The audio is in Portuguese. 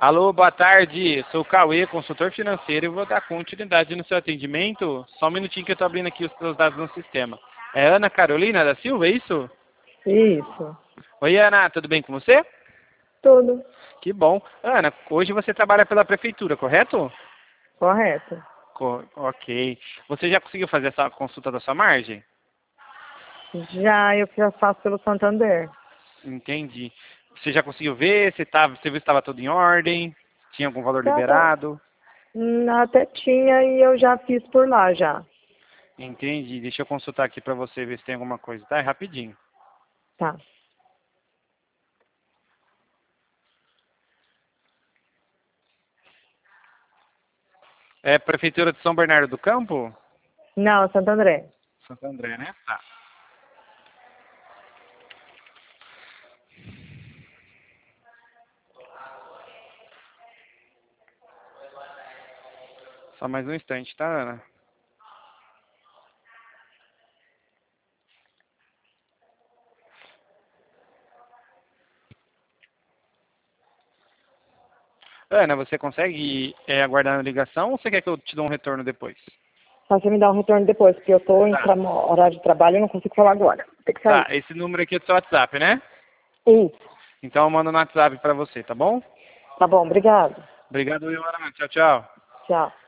Alô, boa tarde. Sou o Cauê, consultor financeiro, e vou dar continuidade no seu atendimento. Só um minutinho que eu estou abrindo aqui os seus dados no sistema. É Ana Carolina da Silva, é isso? Isso. Oi, Ana, tudo bem com você? Tudo. Que bom. Ana, hoje você trabalha pela prefeitura, correto? Correto. Ok. Você já conseguiu fazer essa consulta da sua margem? Já eu já faço pelo Santander. Entendi. Você já conseguiu ver você viu se estava tudo em ordem? Tinha algum valor Tá. liberado? Até tinha e eu já fiz por lá já. Entendi. Deixa eu consultar aqui para você ver se tem alguma coisa, tá? É rapidinho. Tá. É Prefeitura de São Bernardo do Campo? Não, Santo André. Santo André, né? Tá. Só mais um instante, tá, Ana? Ana, você consegue aguardar a ligação ou você quer que eu te dê um retorno depois? Só você me dá um retorno depois, porque eu tô em Tá. horário de trabalho e não consigo falar agora. Tem que Tá, sair. esse número aqui é do seu WhatsApp, né? Isso. Então eu mando no WhatsApp pra você, tá bom? Tá bom, obrigado. Obrigado, Ana. Tchau, tchau. Tchau.